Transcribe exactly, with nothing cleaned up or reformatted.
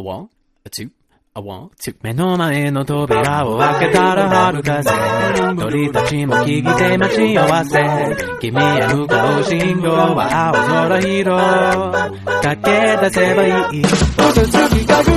one, a two, a one, two 目の前の扉を開けたら春風鳥たちも聞いて待ち合わせ君へ向かう信号は青空色駆け出せばいい